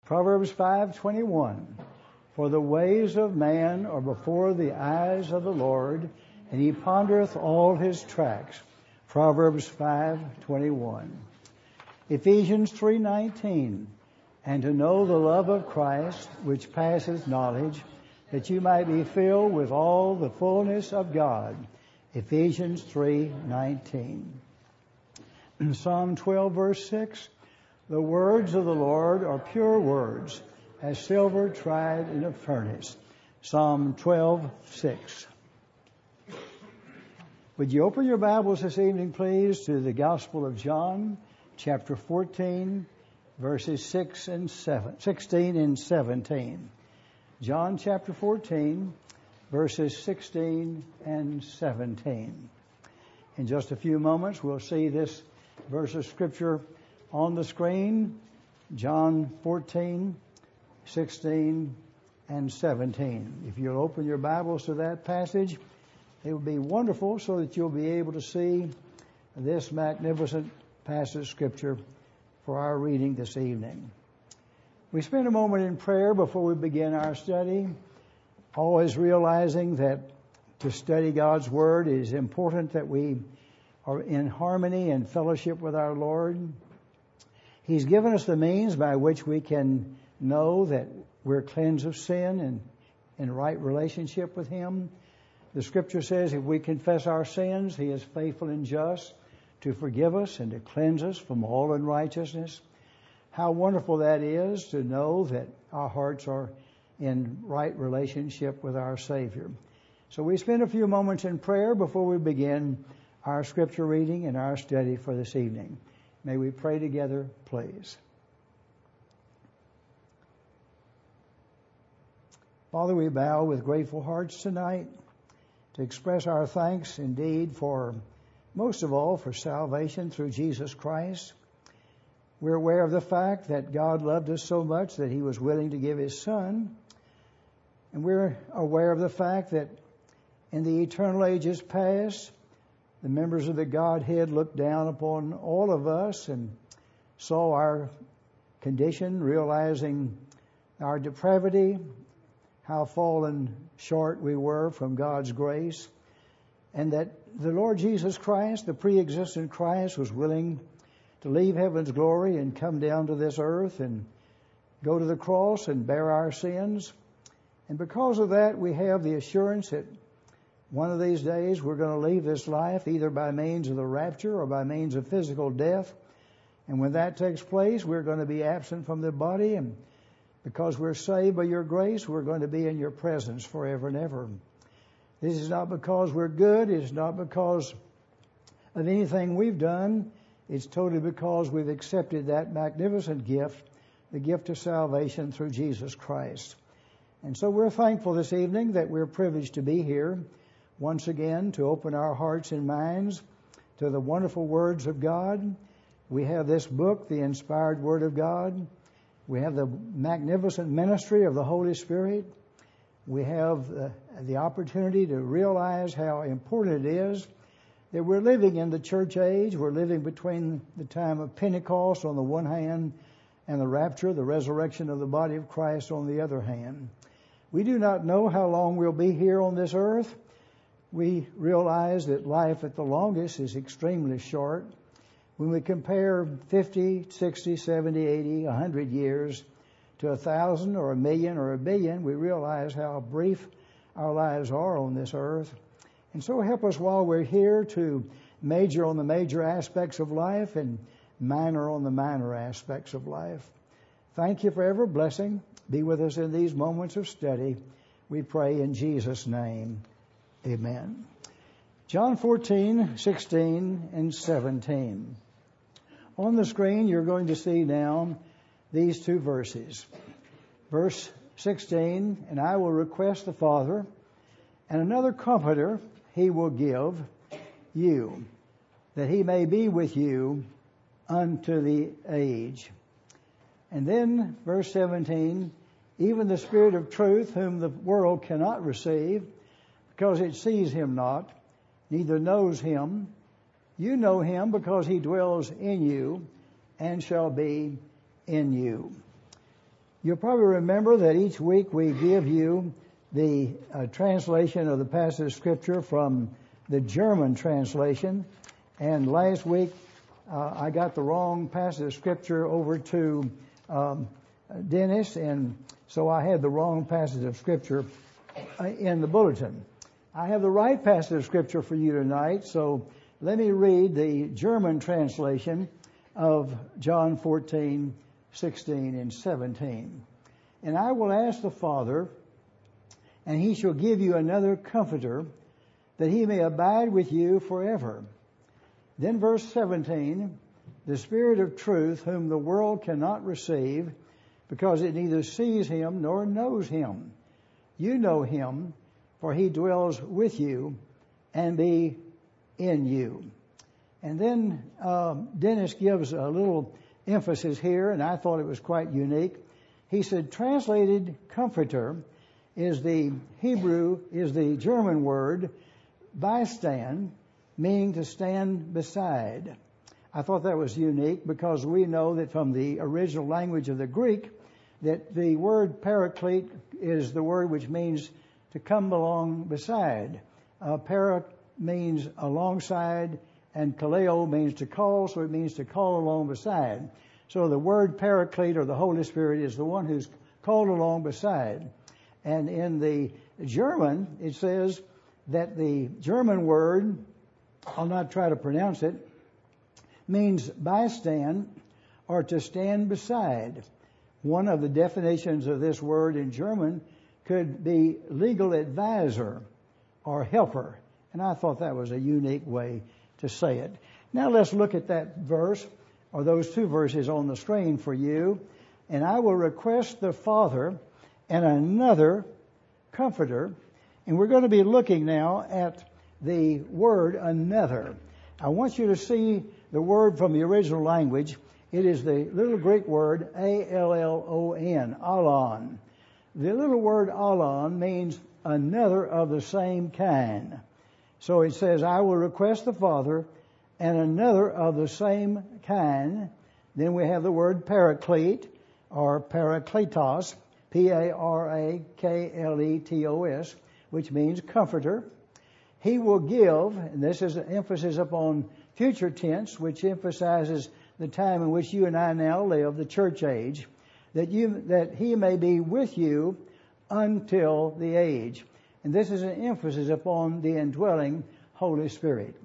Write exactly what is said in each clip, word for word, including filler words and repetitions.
Proverbs five twenty-one. For the ways of man are before the eyes of the Lord, and he pondereth all his tracts. Proverbs five twenty-one. Ephesians three nineteen. And to know the love of Christ, which passeth knowledge, that you might be filled with all the fullness of God. Ephesians three nineteen. In Psalm twelve verse six. The words of the Lord are pure words, as silver tried in a furnace. Psalm twelve six. Would you open your Bibles this evening, please, to the Gospel of John, chapter fourteen, verses six and seven, sixteen and seventeen. John chapter fourteen, verses sixteen and seventeen. In just a few moments, we'll see this verse of Scripture on the screen. John fourteen, sixteen, and seventeen. If you'll open your Bibles to that passage, it would be wonderful so that you'll be able to see this magnificent passage of Scripture for our reading this evening. We spend a moment in prayer before we begin our study, always realizing that to study God's Word is important, that we are in harmony and fellowship with our Lord. He's given us the means by which we can know that we're cleansed of sin and in right relationship with Him. The Scripture says if we confess our sins, He is faithful and just to forgive us and to cleanse us from all unrighteousness. How wonderful that is to know that our hearts are in right relationship with our Savior. So we spend a few moments in prayer before we begin our Scripture reading and our study for this evening. May we pray together, please. Father, we bow with grateful hearts tonight to express our thanks indeed for, most of all, for salvation through Jesus Christ. We're aware of the fact that God loved us so much that He was willing to give His Son. And we're aware of the fact that in the eternal ages past, the members of the Godhead looked down upon all of us and saw our condition, realizing our depravity, how fallen short we were from God's grace, and that the Lord Jesus Christ, the pre-existent Christ, was willing to leave heaven's glory and come down to this earth and go to the cross and bear our sins. And because of that, we have the assurance that one of these days we're going to leave this life either by means of the rapture or by means of physical death. And when that takes place, we're going to be absent from the body. And because we're saved by your grace, we're going to be in your presence forever and ever. This is not because we're good. It's not because of anything we've done. It's totally because we've accepted that magnificent gift, the gift of salvation through Jesus Christ. And so we're thankful this evening that we're privileged to be here once again to open our hearts and minds to the wonderful words of God. We have this book, the inspired Word of God. We have the magnificent ministry of the Holy Spirit. We have the, the opportunity to realize how important it is that we're living in the church age. We're living between the time of Pentecost on the one hand and the rapture, the resurrection of the body of Christ on the other hand. We do not know how long we'll be here on this earth. We realize that life at the longest is extremely short. When we compare fifty, sixty, seventy, eighty, one hundred years to a thousand or a million or a billion, we realize how brief our lives are on this earth. And so help us while we're here to major on the major aspects of life and minor on the minor aspects of life. Thank you for every blessing. Be with us in these moments of study. We pray in Jesus' name. Amen. John fourteen, sixteen, and seventeen. On the screen, you're going to see now these two verses. Verse sixteen, and I will request the Father, and another Comforter He will give you, that He may be with you unto the age. And then verse seventeen, even the Spirit of truth, whom the world cannot receive, because it sees Him not, neither knows Him. You know Him because He dwells in you and shall be in you. You'll probably remember that each week we give you the uh, translation of the passage of Scripture from the German translation. And last week uh, I got the wrong passage of Scripture over to um, Dennis, and so I had the wrong passage of Scripture uh, in the bulletin. I have the right passage of Scripture for you tonight, so let me read the German translation of John fourteen, sixteen, and seventeen. And I will ask the Father, and he shall give you another comforter, that he may abide with you forever. Then verse seventeen, the Spirit of truth, whom the world cannot receive, because it neither sees him nor knows him. You know him, for he dwells with you and be in you. And then um, Dennis gives a little emphasis here, and I thought it was quite unique. He said, translated comforter is the Hebrew, is the German word, beistan, meaning to stand beside. I thought that was unique because we know that from the original language of the Greek that the word paraclete is the word which means to come along beside. Uh, para means alongside, and kaleo means to call, so it means to call along beside. So the word paraclete, or the Holy Spirit, is the one who's called along beside. And in the German, it says that the German word, I'll not try to pronounce it, means beistan, or to stand beside. One of the definitions of this word in German could be legal advisor or helper. And I thought that was a unique way to say it. Now let's look at that verse, or those two verses on the screen for you. And I will request the Father and another comforter. And we're going to be looking now at the word another. I want you to see the word from the original language. It is the little Greek word A L L O N, alon. The little word alon means another of the same kind. So it says, I will request the Father and another of the same kind. Then we have the word paraclete, or parakletos, P A R A K L E T O S, which means comforter. He will give, and this is an emphasis upon future tense, which emphasizes the time in which you and I now live, the church age, that you that he may be with you until the age. And this is an emphasis upon the indwelling Holy Spirit.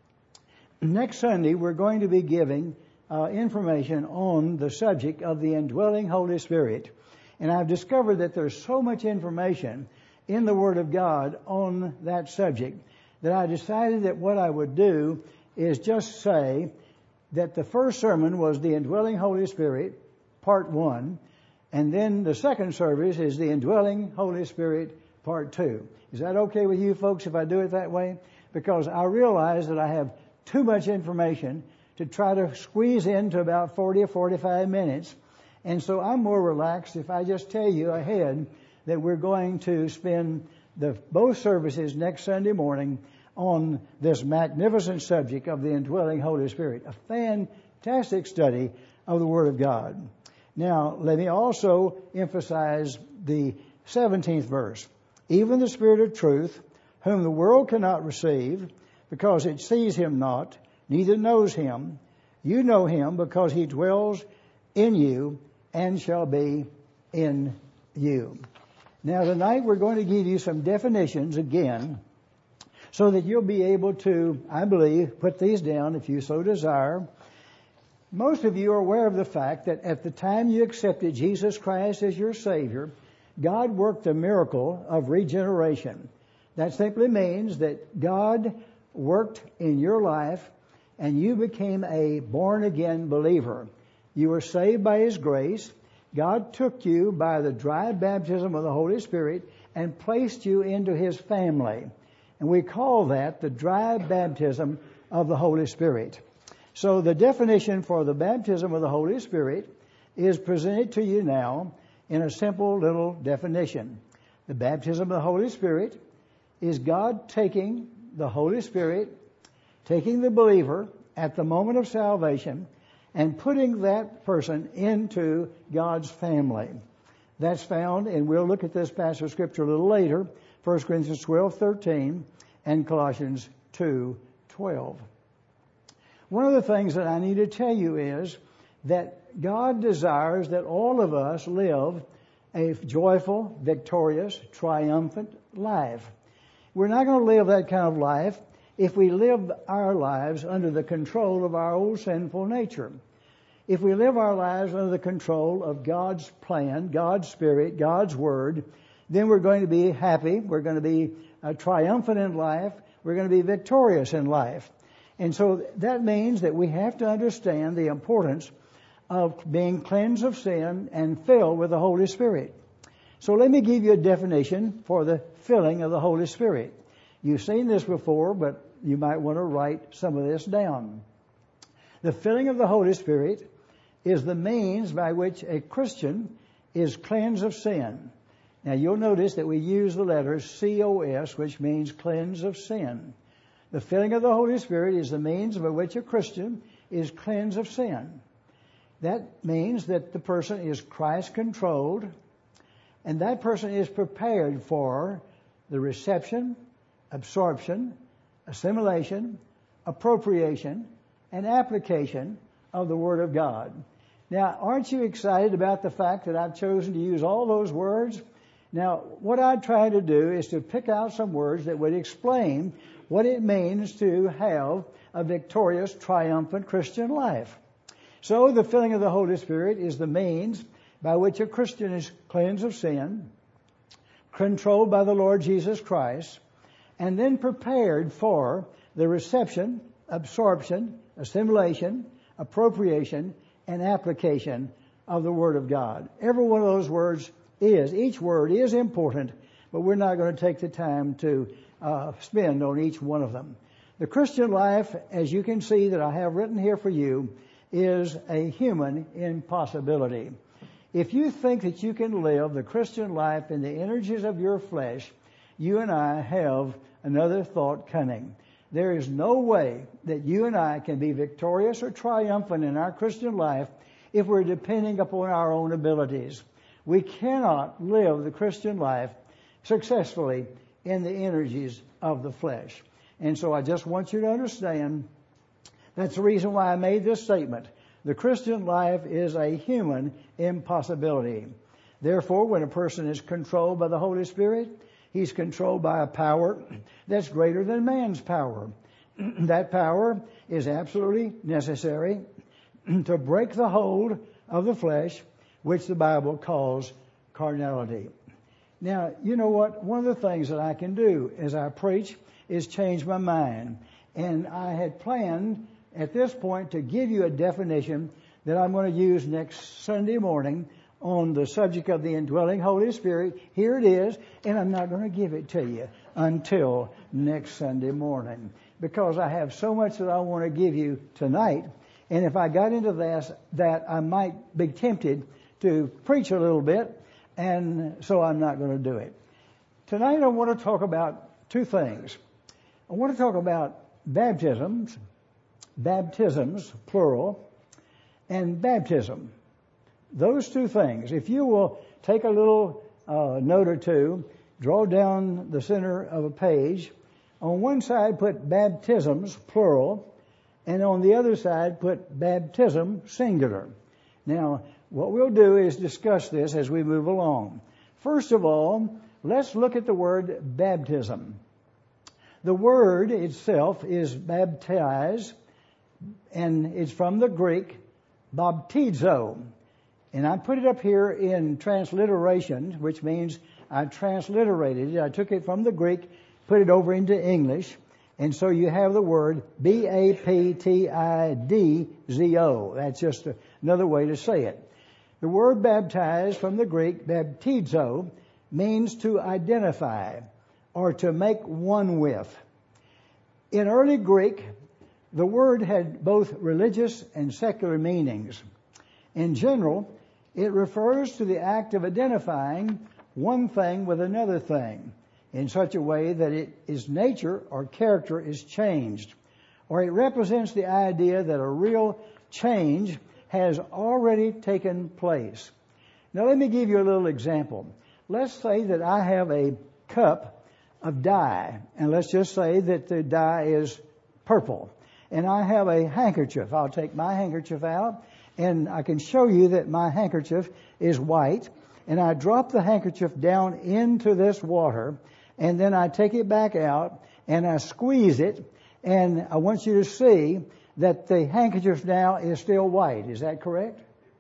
Next Sunday, we're going to be giving uh, information on the subject of the indwelling Holy Spirit. And I've discovered that there's so much information in the Word of God on that subject that I decided that what I would do is just say that the first sermon was the indwelling Holy Spirit, part one, and then the second service is the indwelling Holy Spirit, part two. Is that okay with you folks if I do it that way? Because I realize that I have too much information to try to squeeze into about forty or forty-five minutes. And so I'm more relaxed if I just tell you ahead that we're going to spend the both services next Sunday morning on this magnificent subject of the indwelling Holy Spirit. A fantastic study of the Word of God. Now, let me also emphasize the seventeenth verse. Even the Spirit of truth, whom the world cannot receive, because it sees him not, neither knows him. You know him, because he dwells in you and shall be in you. Now, tonight we're going to give you some definitions again, so that you'll be able to, I believe, put these down if you so desire. Most of you are aware of the fact that at the time you accepted Jesus Christ as your Savior, God worked a miracle of regeneration. That simply means that God worked in your life and you became a born-again believer. You were saved by His grace. God took you by the dry baptism of the Holy Spirit and placed you into His family. And we call that the dry baptism of the Holy Spirit. So the definition for the baptism of the Holy Spirit is presented to you now in a simple little definition. The baptism of the Holy Spirit is God taking the Holy Spirit, taking the believer at the moment of salvation, and putting that person into God's family. That's found, and we'll look at this passage of Scripture a little later, First Corinthians twelve thirteen and Colossians two twelve. One of the things that I need to tell you is that God desires that all of us live a joyful, victorious, triumphant life. We're not going to live that kind of life if we live our lives under the control of our old sinful nature. If we live our lives under the control of God's plan, God's Spirit, God's Word, then we're going to be happy, we're going to be uh, triumphant in life, we're going to be victorious in life. And so that means that we have to understand the importance of being cleansed of sin and filled with the Holy Spirit. So let me give you a definition for the filling of the Holy Spirit. You've seen this before, but you might want to write some of this down. The filling of the Holy Spirit is the means by which a Christian is cleansed of sin. Now you'll notice that we use the letters C O S, which means cleanse of sin. The filling of the Holy Spirit is the means by which a Christian is cleansed of sin. That means that the person is Christ-controlled, and that person is prepared for the reception, absorption, assimilation, appropriation, and application of the Word of God. Now, aren't you excited about the fact that I've chosen to use all those words? Now, what I try to do is to pick out some words that would explain what it means to have a victorious, triumphant Christian life. So, the filling of the Holy Spirit is the means by which a Christian is cleansed of sin, controlled by the Lord Jesus Christ, and then prepared for the reception, absorption, assimilation, appropriation, and application of the Word of God. Every one of those words is, each word is important, but we're not going to take the time to uh, spend on each one of them. The Christian life, as you can see that I have written here for you, is a human impossibility. If you think that you can live the Christian life in the energies of your flesh, you and I have another thought coming. There is no way that you and I can be victorious or triumphant in our Christian life if we're depending upon our own abilities. We cannot live the Christian life successfully in the energies of the flesh. And so I just want you to understand that's the reason why I made this statement. The Christian life is a human impossibility. Therefore, when a person is controlled by the Holy Spirit, he's controlled by a power that's greater than man's power. That power is absolutely necessary to break the hold of the flesh, which the Bible calls carnality. Now, you know what? One of the things that I can do as I preach is change my mind. And I had planned at this point to give you a definition that I'm going to use next Sunday morning on the subject of the indwelling Holy Spirit. Here it is, and I'm not going to give it to you until next Sunday morning because I have so much that I want to give you tonight. And if I got into this, that I might be tempted to preach a little bit, and so I'm not going to do it. Tonight I want to talk about two things. I want to talk about baptisms, baptisms, plural, and baptism. Those two things. If you will take a little uh, note or two, draw down the center of a page. On one side put baptisms, plural, and on the other side put baptism, singular. Now, what we'll do is discuss this as we move along. First of all, let's look at the word baptism. The word itself is baptize, and it's from the Greek baptizo. And I put it up here in transliteration, which means I transliterated it. I took it from the Greek, put it over into English, and so you have the word B A P T I D Z O. That's just another way to say it. The word baptize from the Greek, baptizo, means to identify or to make one with. In early Greek, the word had both religious and secular meanings. In general, it refers to the act of identifying one thing with another thing in such a way that it, its nature or character is changed, or it represents the idea that a real change has already taken place. Now let me give you a little example. Let's say that I have a cup of dye, and let's just say that the dye is purple. And I have a handkerchief. I'll take my handkerchief out, and I can show you that my handkerchief is white. And I drop the handkerchief down into this water, and then I take it back out, and I squeeze it, and I want you to see that the handkerchief now is still white. Is that correct?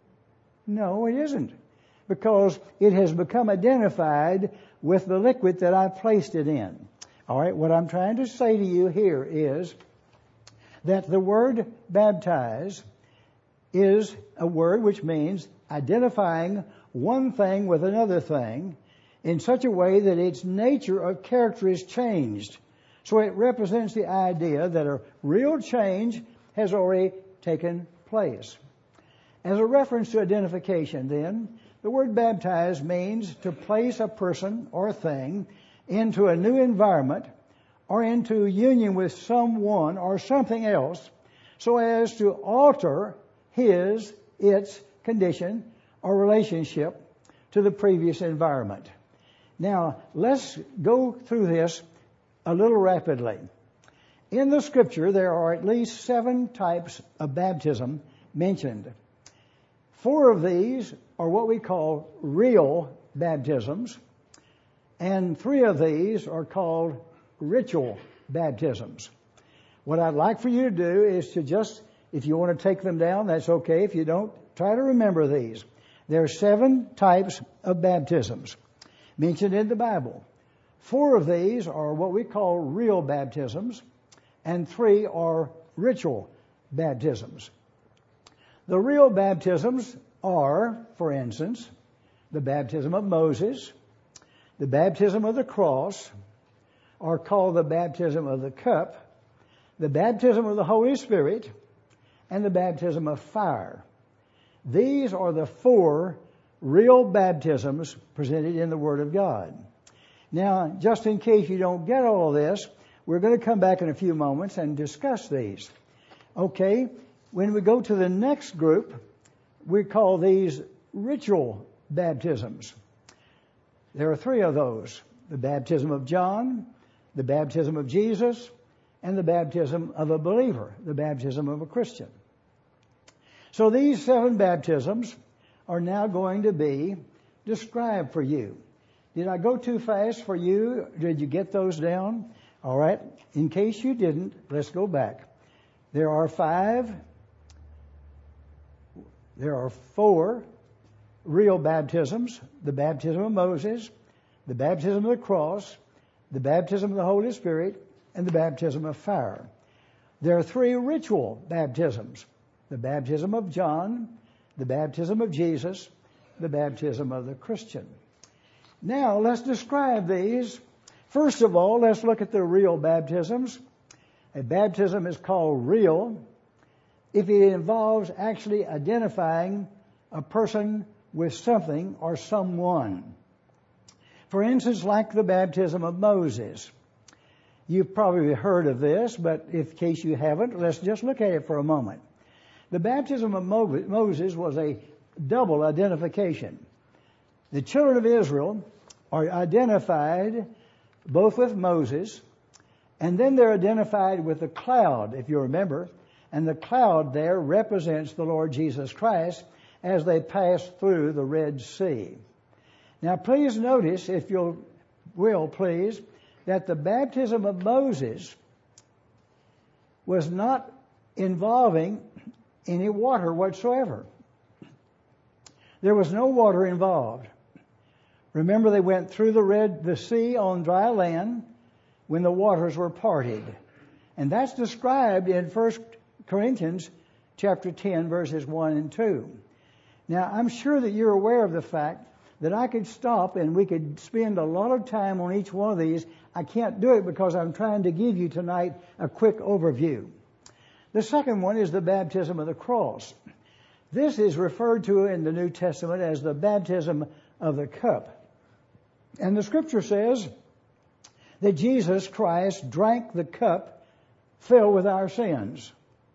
No, it isn't, because it has become identified with the liquid that I placed it in. All right, what I'm trying to say to you here is that the word baptize is a word which means identifying one thing with another thing in such a way that its nature or character is changed. So it represents the idea that a real change has already taken place. As a reference to identification, then, the word baptize means to place a person or thing into a new environment or into union with someone or something else so as to alter his, its condition or relationship to the previous environment. Now, let's go through this a little rapidly. In the Scripture, there are at least seven types of baptism mentioned. Four of these are what we call real baptisms, and three of these are called ritual baptisms. What I'd like for you to do is to just, if you want to take them down, that's okay. If you don't, try to remember these. There are seven types of baptisms mentioned in the Bible. Four of these are what we call real baptisms, and three are ritual baptisms. The real baptisms are, for instance, the baptism of Moses, the baptism of the cross, or called the baptism of the cup, the baptism of the Holy Spirit, and the baptism of fire. These are the four real baptisms presented in the Word of God. Now, just in case you don't get all of this, we're going to come back in a few moments and discuss these. Okay, when we go to the next group, we call these ritual baptisms. There are three of those: the baptism of John, the baptism of Jesus, and the baptism of a believer, the baptism of a Christian. So these seven baptisms are now going to be described for you. Did I go too fast for you? Did you get those down? All right. In case you didn't, let's go back. There are five, there are four real baptisms: the baptism of Moses, the baptism of the cross, the baptism of the Holy Spirit, and the baptism of fire. There are three ritual baptisms: the baptism of John, the baptism of Jesus, the baptism of the Christian. Now, let's describe these. First of all, let's look at the real baptisms. A baptism is called real if it involves actually identifying a person with something or someone. For instance, like the baptism of Moses. You've probably heard of this, but in case you haven't, let's just look at it for a moment. The baptism of Moses was a double identification. The children of Israel are identified both with Moses, and then they're identified with the cloud, if you remember. And the cloud there represents the Lord Jesus Christ as they pass through the Red Sea. Now, please notice, if you will, please, that the baptism of Moses was not involving any water whatsoever. There was no water involved. Remember, they went through the Red, the sea on dry land when the waters were parted. And that's described in First Corinthians chapter ten, verses one and two. Now, I'm sure that you're aware of the fact that I could stop and we could spend a lot of time on each one of these. I can't do it because I'm trying to give you tonight a quick overview. The second one is the baptism of the cross. This is referred to in the New Testament as the baptism of the cup. And the Scripture says that Jesus Christ drank the cup filled with our sins.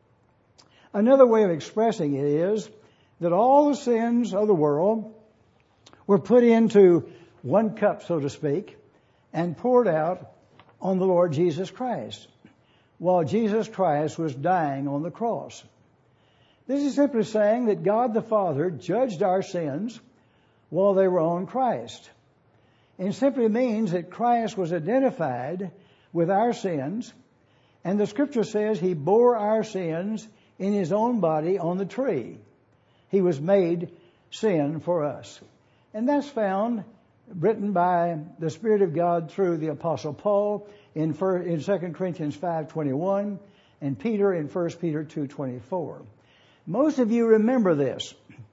Another way of expressing it is that all the sins of the world were put into one cup, so to speak, and poured out on the Lord Jesus Christ while Jesus Christ was dying on the cross. This is simply saying that God the Father judged our sins while they were on Christ. It simply means that Christ was identified with our sins, and the Scripture says He bore our sins in His own body on the tree. He was made sin for us. And that's found, written by the Spirit of God through the Apostle Paul in Second Corinthians five twenty-one and Peter in First Peter two twenty-four. Most of you remember this.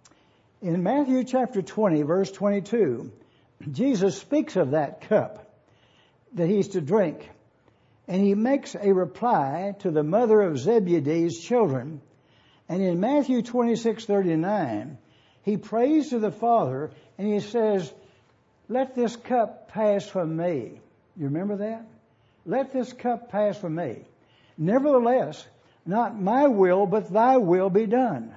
In Matthew chapter twenty, verse twenty-two, Jesus speaks of that cup that He's to drink. And He makes a reply to the mother of Zebedee's children. And in Matthew twenty-six thirty-nine, He prays to the Father and He says, "Let this cup pass from me." You remember that? "Let this cup pass from me. Nevertheless, not my will, but thy will be done."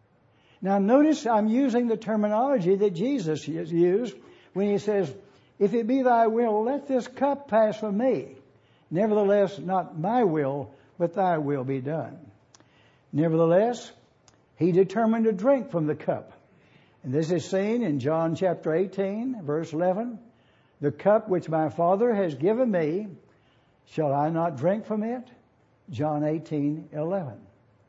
Now notice I'm using the terminology that Jesus used when He says, "If it be thy will, let this cup pass from me. Nevertheless, not my will, but thy will be done." Nevertheless, He determined to drink from the cup. And this is seen in John chapter eighteen, verse eleven. "The cup which my Father has given me, shall I not drink from it?" John eighteen eleven.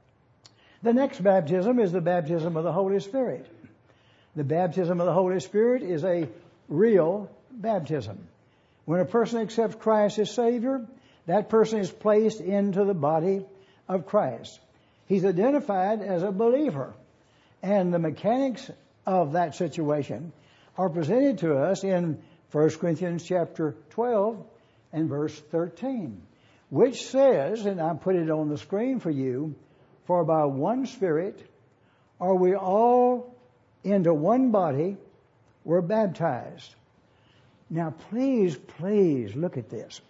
The next baptism is the baptism of the Holy Spirit. The baptism of the Holy Spirit is a real baptism. When a person accepts Christ as Savior, that person is placed into the body of Christ. He's identified as a believer. And the mechanics of that situation are presented to us in First Corinthians chapter twelve and verse thirteen, which says, and I put it on the screen for you, "For by one Spirit are we all into one body were baptized." Now please, please look at this.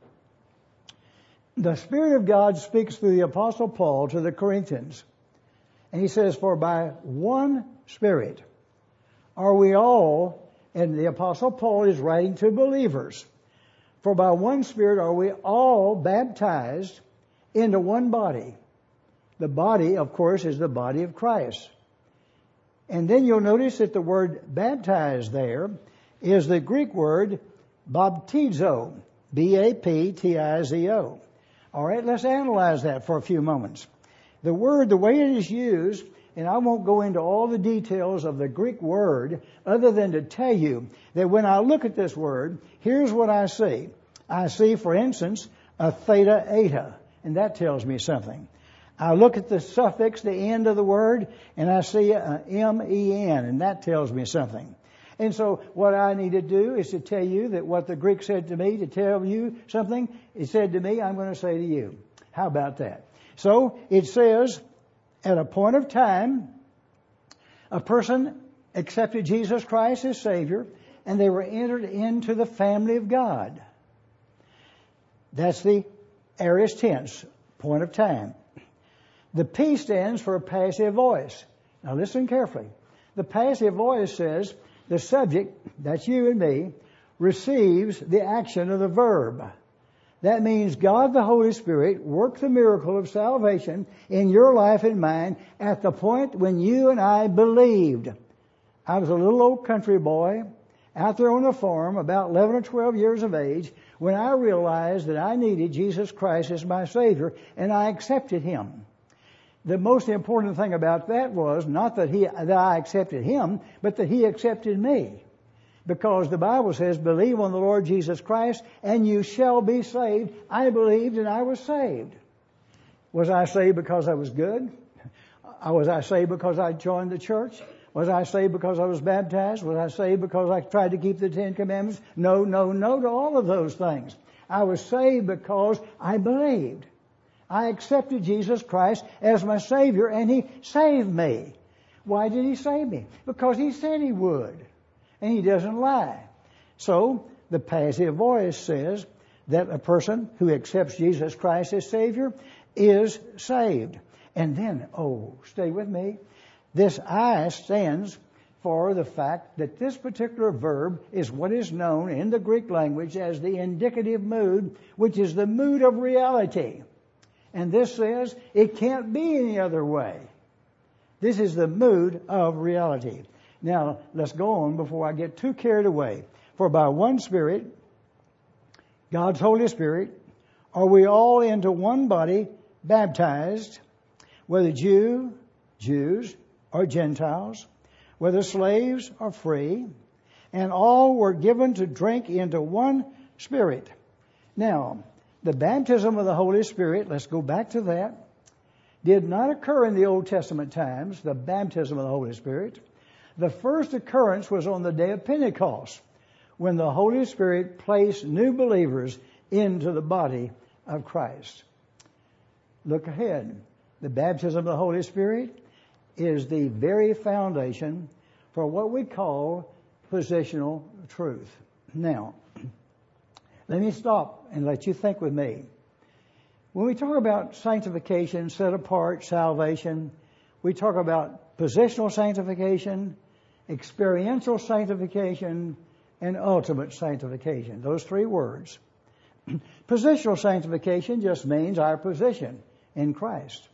The Spirit of God speaks through the Apostle Paul to the Corinthians. And he says, "For by one Spirit are we all," and the Apostle Paul is writing to believers, "For by one Spirit are we all baptized into one body." The body, of course, is the body of Christ. And then you'll notice that the word baptized there is the Greek word baptizo, B A P T I Z O. All right, let's analyze that for a few moments. The word, the way it is used, and I won't go into all the details of the Greek word other than to tell you that when I look at this word, here's what I see. I see, for instance, a theta eta, and that tells me something. I look at the suffix, the end of the word, and I see a M E N, and that tells me something. And so what I need to do is to tell you that what the Greek said to me, to tell you something, it said to me, I'm going to say to you. How about that? So it says, at a point of time, a person accepted Jesus Christ as Savior, and they were entered into the family of God. That's the aorist tense, point of time. The P stands for passive voice. Now listen carefully. The passive voice says the subject, that's you and me, receives the action of the verb. That means God the Holy Spirit worked the miracle of salvation in your life and mine at the point when you and I believed. I was a little old country boy out there on the farm, about eleven or twelve years of age, when I realized that I needed Jesus Christ as my Savior, and I accepted Him. The most important thing about that was not that he, that I accepted Him, but that He accepted me. Because the Bible says, believe on the Lord Jesus Christ and you shall be saved. I believed and I was saved. Was I saved because I was good? Was I saved because I joined the church? Was I saved because I was baptized? Was I saved because I tried to keep the Ten Commandments? No, no, no to all of those things. I was saved because I believed. I accepted Jesus Christ as my Savior and He saved me. Why did He save me? Because He said He would. And He doesn't lie. So the passive voice says that a person who accepts Jesus Christ as Savior is saved. And then, oh, stay with me. This I stands for the fact that this particular verb is what is known in the Greek language as the indicative mood, which is the mood of reality. And this says it can't be any other way. This is the mood of reality. Now, let's go on before I get too carried away. For by one Spirit, God's Holy Spirit, are we all into one body baptized, whether Jew, Jews, or Gentiles, whether slaves or free, and all were given to drink into one Spirit. Now, the baptism of the Holy Spirit, let's go back to that, did not occur in the Old Testament times, the baptism of the Holy Spirit. The first occurrence was on the day of Pentecost, when the Holy Spirit placed new believers into the body of Christ. Look ahead. The baptism of the Holy Spirit is the very foundation for what we call positional truth. Now, let me stop and let you think with me. When we talk about sanctification, set apart, salvation, we talk about positional sanctification, experiential sanctification, and ultimate sanctification. Those three words. Positional sanctification just means our position in Christ.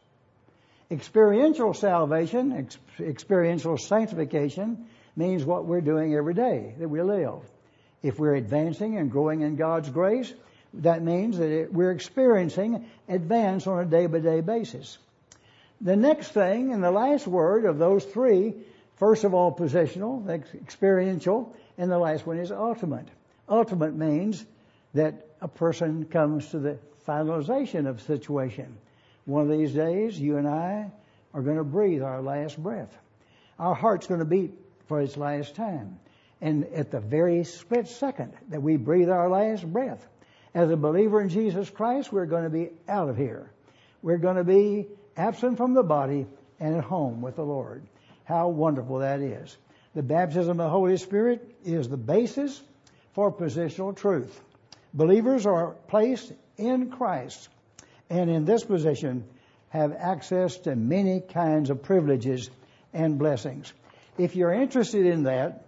Experiential salvation, ex- experiential sanctification means what we're doing every day that we live. If we're advancing and growing in God's grace, that means that it, we're experiencing advance on a day-by-day basis. The next thing and the last word of those three, first of all positional, ex- experiential, and the last one is ultimate. Ultimate means that a person comes to the finalization of a situation. One of these days, you and I are going to breathe our last breath. Our heart's going to beat for its last time. And at the very split second that we breathe our last breath, as a believer in Jesus Christ, we're going to be out of here. We're going to be absent from the body and at home with the Lord. How wonderful that is. The baptism of the Holy Spirit is the basis for positional truth. Believers are placed in Christ, and in this position have access to many kinds of privileges and blessings. If you're interested in that,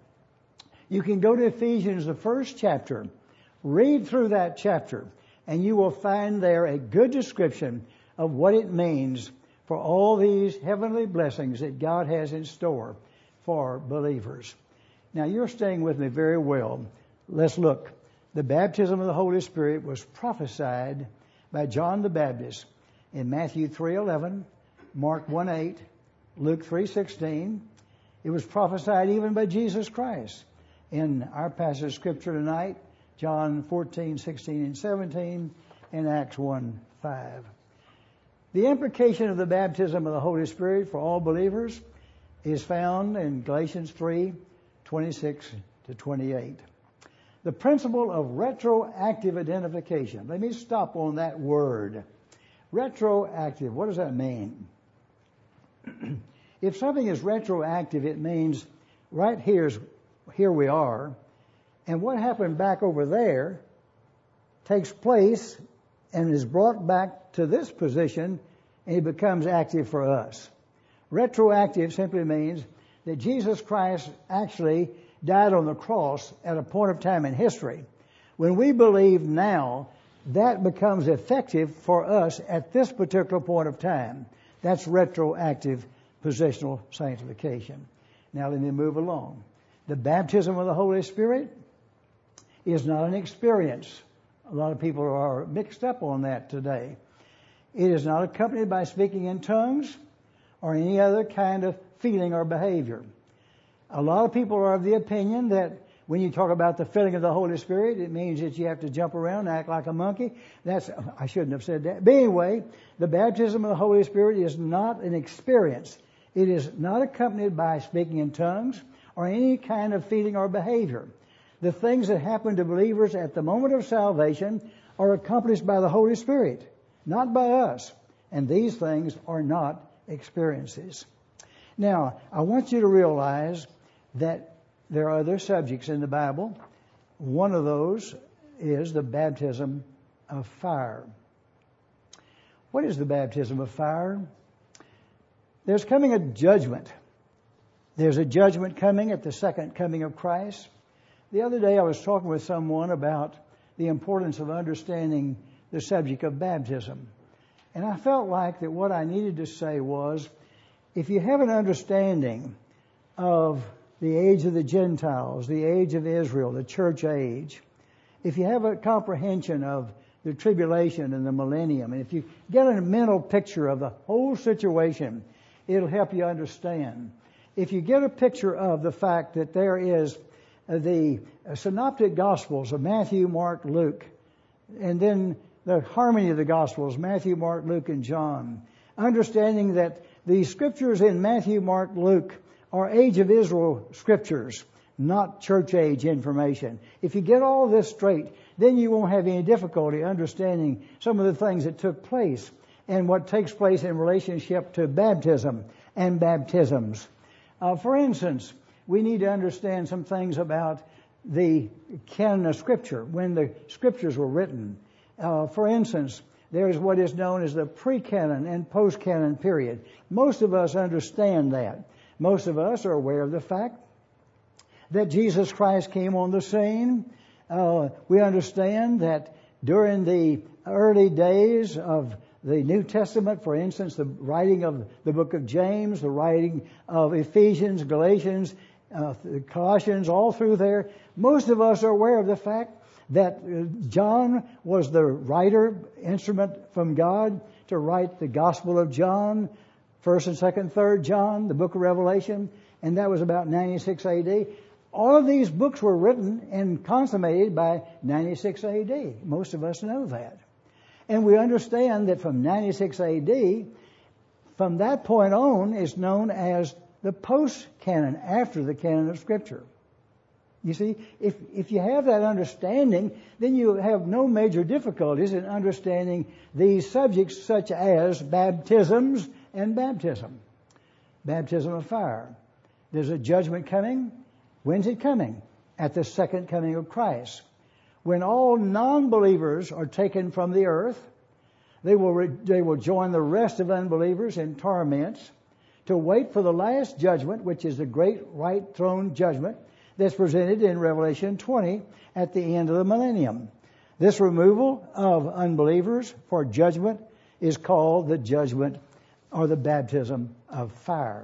you can go to Ephesians, the first chapter, read through that chapter, and you will find there a good description of what it means for all these heavenly blessings that God has in store for believers. Now, you're staying with me very well. Let's look. The baptism of the Holy Spirit was prophesied by John the Baptist in Matthew three eleven, Mark one eight, Luke three sixteen. It was prophesied even by Jesus Christ in our passage of Scripture tonight, John fourteen, sixteen, and seventeen, and Acts one five. The implication of the baptism of the Holy Spirit for all believers is found in Galatians three, twenty-six to twenty-eight. The principle of retroactive identification. Let me stop on that word. Retroactive, what does that mean? If something is retroactive, it means right here's, here we are, and what happened back over there takes place and is brought back to this position, and it becomes active for us. Retroactive simply means that Jesus Christ actually died on the cross at a point of time in history. When we believe now, that becomes effective for us at this particular point of time. That's retroactive positional sanctification. Now let me move along. The baptism of the Holy Spirit is not an experience. A lot of people are mixed up on that today. It is not accompanied by speaking in tongues or any other kind of feeling or behavior. A lot of people are of the opinion that when you talk about the filling of the Holy Spirit, it means that you have to jump around and act like a monkey. That's, I shouldn't have said that. But anyway, the baptism of the Holy Spirit is not an experience. It is not accompanied by speaking in tongues or any kind of feeling or behavior. The things that happen to believers at the moment of salvation are accomplished by the Holy Spirit, not by us. And these things are not experiences. Now, I want you to realize that there are other subjects in the Bible. One of those is the baptism of fire. What is the baptism of fire? There's coming a judgment There's a judgment coming at the second coming of Christ. The other day I was talking with someone about the importance of understanding the subject of baptism. And I felt like that what I needed to say was, if you have an understanding of the age of the Gentiles, the age of Israel, the church age, if you have a comprehension of the tribulation and the millennium, and if you get a mental picture of the whole situation, it'll help you understand. If you get a picture of the fact that there is the synoptic gospels of Matthew, Mark, Luke, and then the harmony of the gospels, Matthew, Mark, Luke, and John, understanding that the scriptures in Matthew, Mark, Luke are age of Israel scriptures, not church age information. If you get all this straight, then you won't have any difficulty understanding some of the things that took place and what takes place in relationship to baptism and baptisms. Uh, for instance, we need to understand some things about the canon of Scripture, when the Scriptures were written. Uh, for instance, there is what is known as the pre-canon and post-canon period. Most of us understand that. Most of us are aware of the fact that Jesus Christ came on the scene. Uh, we understand that during the early days of the New Testament, for instance, the writing of the book of James, the writing of Ephesians, Galatians, uh, Colossians, all through there, most of us are aware of the fact that John was the writer, instrument from God to write the Gospel of John, First and Second, Third John, the book of Revelation, and that was about ninety-six A D. All of these books were written and consummated by ninety-six A D. Most of us know that. And we understand that from ninety-six A D, from that point on, is known as the post-canon, after the canon of Scripture. You see, if if you have that understanding, then you have no major difficulties in understanding these subjects such as baptisms and baptism. Baptism of fire. There's a judgment coming. When's it coming? At the second coming of Christ. When all non-believers are taken from the earth, they will re- they will join the rest of unbelievers in torments to wait for the last judgment, which is the great white throne judgment that's presented in Revelation twenty at the end of the millennium. This removal of unbelievers for judgment is called the judgment or the baptism of fire.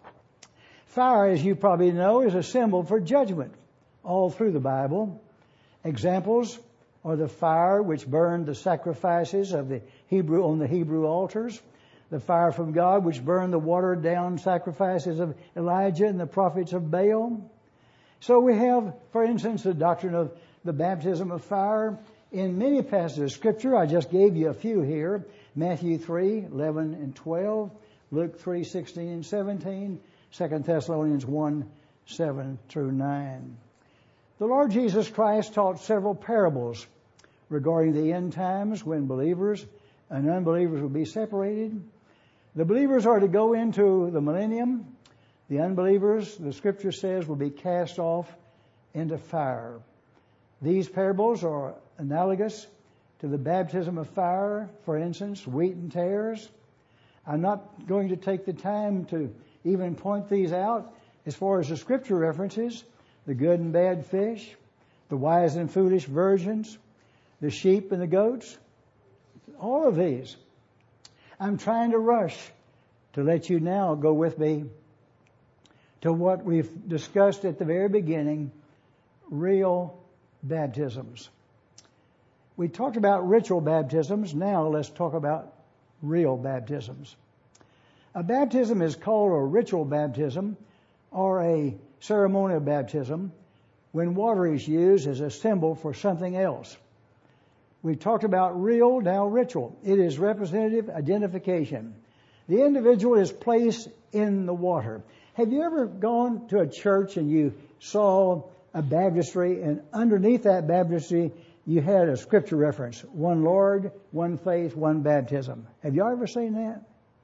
Fire, as you probably know, is a symbol for judgment all through the Bible. Examples are the fire which burned the sacrifices of the Hebrew on the Hebrew altars, the fire from God which burned the watered down sacrifices of Elijah and the prophets of Baal. So we have, for instance, the doctrine of the baptism of fire in many passages of Scripture. I just gave you a few here. Matthew three, eleven and twelve, Luke three, sixteen and seventeen, Second Thessalonians one, seven through nine. The Lord Jesus Christ taught several parables regarding the end times when believers and unbelievers will be separated. The believers are to go into the millennium. The unbelievers, the Scripture says, will be cast off into fire. These parables are analogous to the baptism of fire, for instance, wheat and tares. I'm not going to take the time to even point these out as far as the Scripture references, the good and bad fish, the wise and foolish virgins, the sheep and the goats, all of these. I'm trying to rush to let you now go with me to what we've discussed at the very beginning, real baptisms. We talked about ritual baptisms. Now let's talk about real baptisms. A baptism is called a ritual baptism or a ceremonial baptism when water is used as a symbol for something else. We talked about real, now ritual. It is representative identification. The individual is placed in the water. Have you ever gone to a church and you saw a baptistry, and underneath that baptistry you had a Scripture reference, one Lord, one faith, one baptism? Have you ever seen that?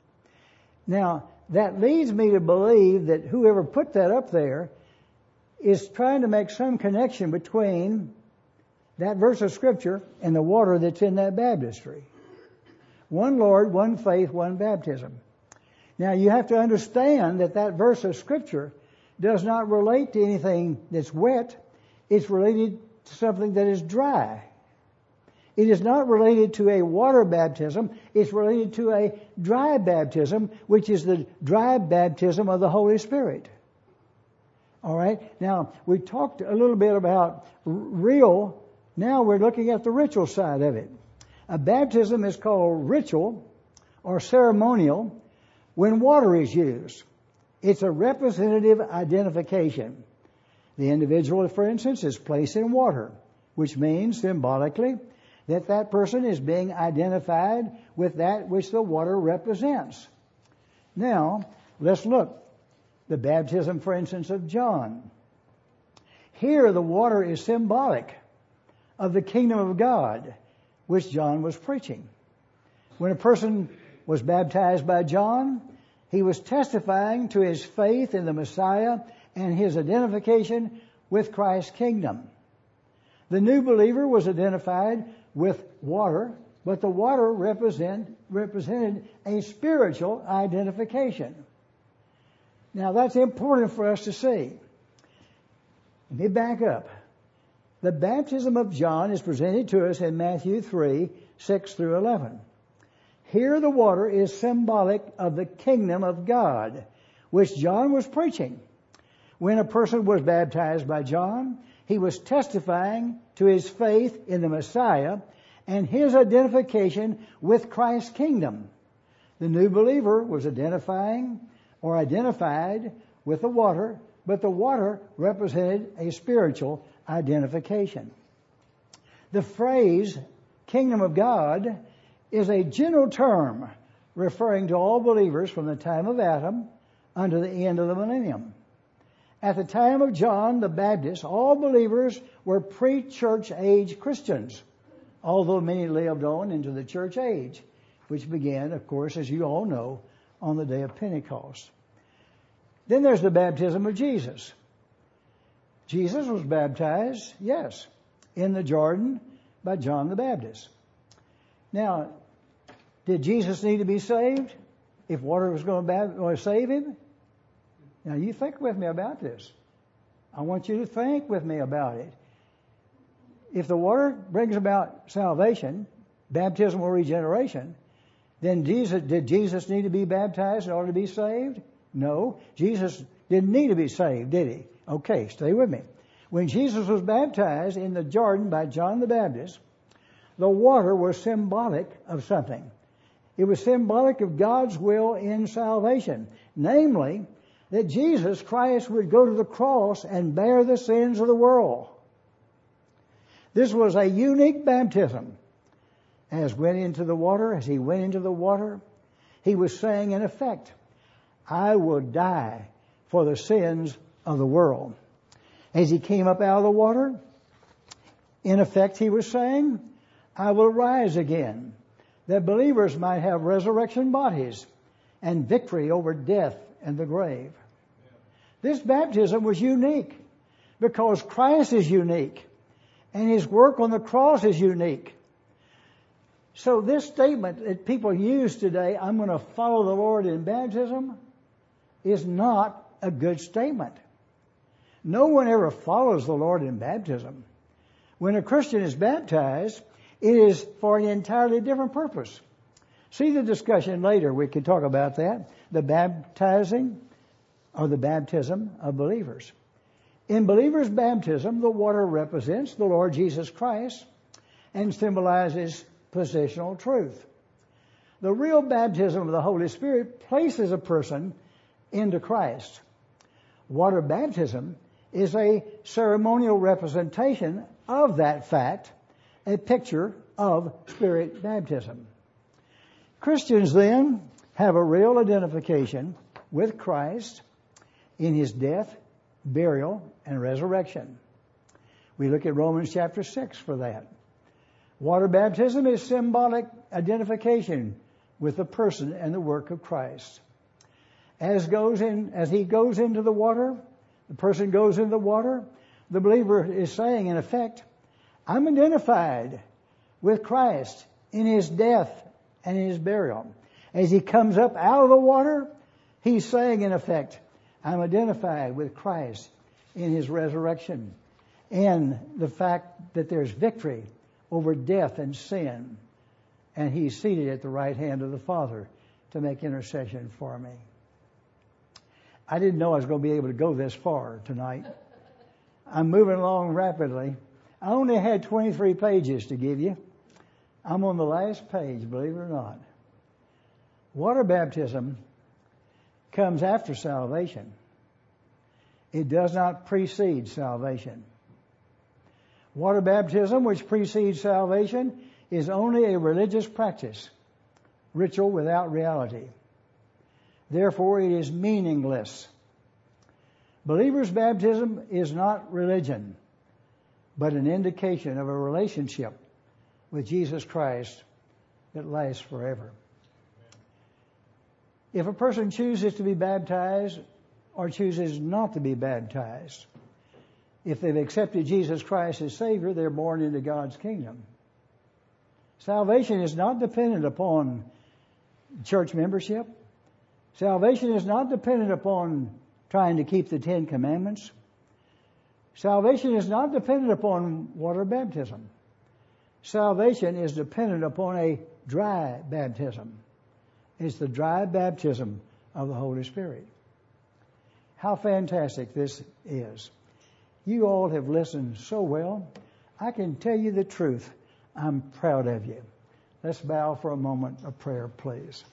Now, that leads me to believe that whoever put that up there is trying to make some connection between that verse of Scripture and the water that's in that baptistry. One Lord, one faith, one baptism. Now, you have to understand that that verse of Scripture does not relate to anything that's wet. It's related to something that is dry. It is not related to a water baptism. It's related to a dry baptism, which is the dry baptism of the Holy Spirit. All right. Now, we talked a little bit about real. Now we're looking at the ritual side of it. A baptism is called ritual or ceremonial when water is used. It's a representative identification. The individual, for instance, is placed in water, which means symbolically that that person is being identified with that which the water represents. Now, let's look. The baptism, for instance, of John. Here the water is symbolic of the kingdom of God, which John was preaching. When a person was baptized by John, he was testifying to his faith in the Messiah and his identification with Christ's kingdom. The new believer was identified with water, but the water represent, represented a spiritual identification. Now that's important for us to see. Let me back up. The baptism of John is presented to us in Matthew three, six through eleven. Here the water is symbolic of the kingdom of God, which John was preaching. When a person was baptized by John, he was testifying to his faith in the Messiah and his identification with Christ's kingdom. The new believer was identifying or identified with the water, but the water represented a spiritual identification. The phrase kingdom of God is a general term referring to all believers from the time of Adam unto the end of the millennium. At the time of John the Baptist, all believers were pre-church age Christians, although many lived on into the church age, which began, of course, as you all know, on the day of Pentecost. Then there's the baptism of Jesus. Jesus was baptized, yes, in the Jordan by John the Baptist. Now, did Jesus need to be saved if water was going to save him? Now, you think with me about this. I want you to think with me about it. If the water brings about salvation, baptism or regeneration, then Jesus, did Jesus need to be baptized in order to be saved? No. Jesus didn't need to be saved, did he? Okay, stay with me. When Jesus was baptized in the Jordan by John the Baptist, the water was symbolic of something. It was symbolic of God's will in salvation. Namely, that Jesus Christ would go to the cross and bear the sins of the world. This was a unique baptism. As went into the water, as he went into the water, he was saying in effect, I will die for the sins of the world. As he came up out of the water, in effect he was saying, I will rise again, that believers might have resurrection bodies and victory over death and the grave. This baptism was unique because Christ is unique and his work on the cross is unique. So this statement that people use today, I'm going to follow the Lord in baptism, is not a good statement. No one ever follows the Lord in baptism. When a Christian is baptized, it is for an entirely different purpose. See the discussion later. We can talk about that. The baptizing or the baptism of believers. In believers' baptism, the water represents the Lord Jesus Christ and symbolizes positional truth. The real baptism of the Holy Spirit places a person into Christ. Water baptism is a ceremonial representation of that fact, a picture of Spirit baptism. Christians then have a real identification with Christ in his death, burial, and resurrection. We look at Romans chapter six for that. Water baptism is symbolic identification with the person and the work of Christ. As goes in, as he goes into the water, the person goes into the water, the believer is saying, in effect, I'm identified with Christ in his death and in his burial. As he comes up out of the water, he's saying, in effect, I'm identified with Christ in his resurrection and the fact that there's victory over death and sin. And he's seated at the right hand of the Father to make intercession for me. I didn't know I was going to be able to go this far tonight. I'm moving along rapidly. I only had twenty-three pages to give you. I'm on the last page, believe it or not. Water baptism comes after salvation. It does not precede salvation. Water baptism, which precedes salvation, is only a religious practice, ritual without reality. Therefore, it is meaningless. Believer's baptism is not religion, but an indication of a relationship with Jesus Christ that lasts forever. If a person chooses to be baptized or chooses not to be baptized, if they've accepted Jesus Christ as Savior, they're born into God's kingdom. Salvation is not dependent upon church membership. Salvation is not dependent upon trying to keep the Ten Commandments. Salvation is not dependent upon water baptism. Salvation is dependent upon a dry baptism. It's the dry baptism of the Holy Spirit. How fantastic this is. You all have listened so well. I can tell you the truth. I'm proud of you. Let's bow for a moment of prayer, please.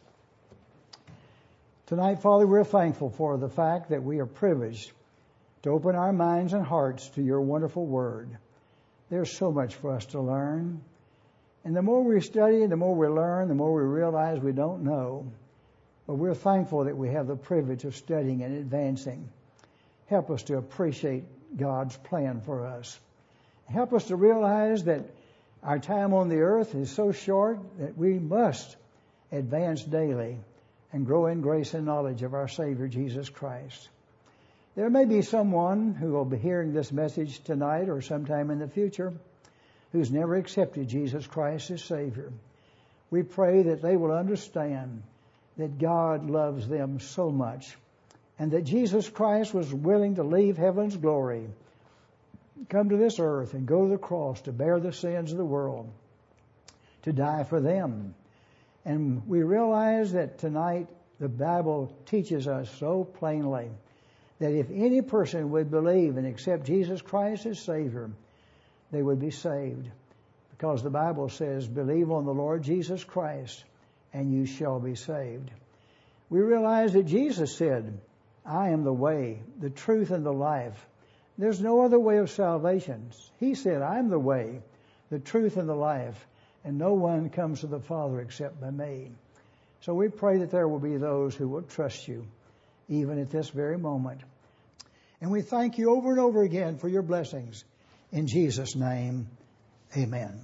Tonight, Father, we're thankful for the fact that we are privileged to open our minds and hearts to your wonderful word. There's so much for us to learn. And the more we study, the more we learn, the more we realize we don't know. But we're thankful that we have the privilege of studying and advancing. Help us to appreciate God's plan for us. Help us to realize that our time on the earth is so short that we must advance daily and grow in grace and knowledge of our Savior, Jesus Christ. There may be someone who will be hearing this message tonight or sometime in the future who's never accepted Jesus Christ as Savior. We pray that they will understand that God loves them so much and that Jesus Christ was willing to leave heaven's glory, come to this earth and go to the cross to bear the sins of the world, to die for them. And we realize that tonight the Bible teaches us so plainly that if any person would believe and accept Jesus Christ as Savior, they would be saved. Because the Bible says, believe on the Lord Jesus Christ and you shall be saved. We realize that Jesus said, I am the way, the truth, and the life. There's no other way of salvation. He said, I'm the way, the truth, and the life, and no one comes to the Father except by me. So we pray that there will be those who will trust you, even at this very moment. And we thank you over and over again for your blessings. In Jesus' name, amen.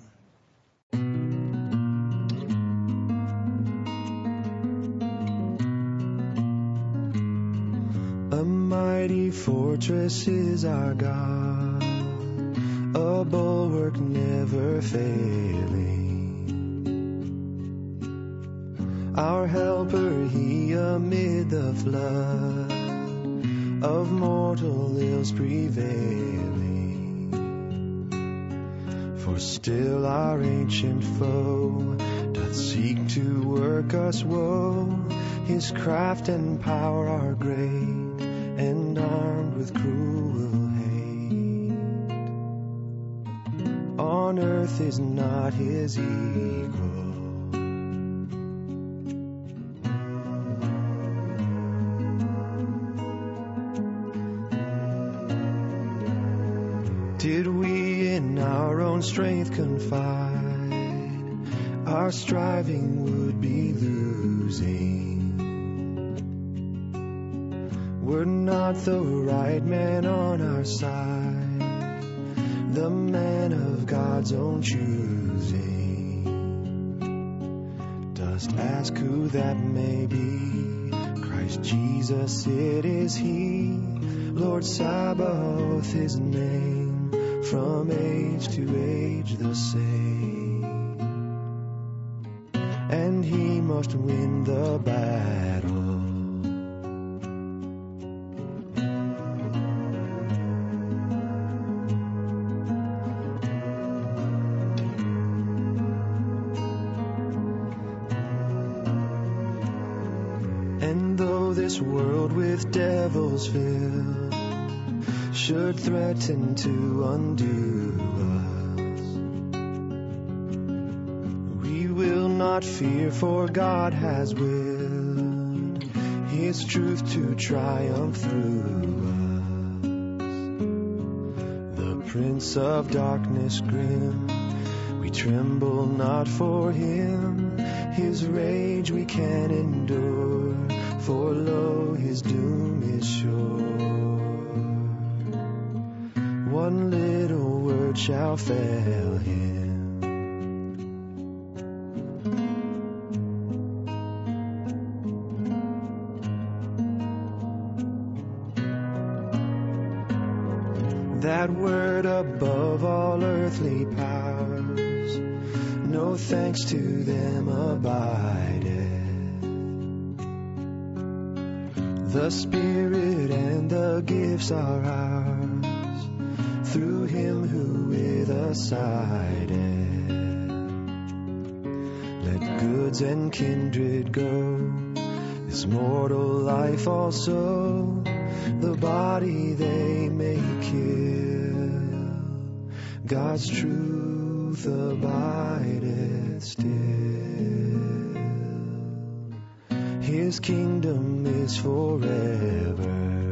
A mighty fortress is our God, a bulwark never failing. Our helper, he amid the flood of mortal ills prevailing. For still our ancient foe doth seek to work us woe. His craft and power are great, and armed with cruel hate. On earth is not his equal. Did we in our own strength confide, our striving would be losing. Were not the right man on our side, the man of God's own choosing. Dost ask who that may be? Christ Jesus, it is He. Lord Sabaoth, His name, from age to age the same. And He must win the battle. this world with devils filled should threaten to undo us, we will not fear, for God has willed His truth to triumph through us. The Prince of Darkness grim, we tremble not for Him. His rage we can endure, for lo, His doom is sure. One little word shall fail Him. That word above all earthly powers, no thanks to them abideth. The Spirit and the gifts are ours, through Him who with us sideth. Let goods and kindred go, this mortal life also, the body they may kill, God's truth abideth still. His kingdom is forever.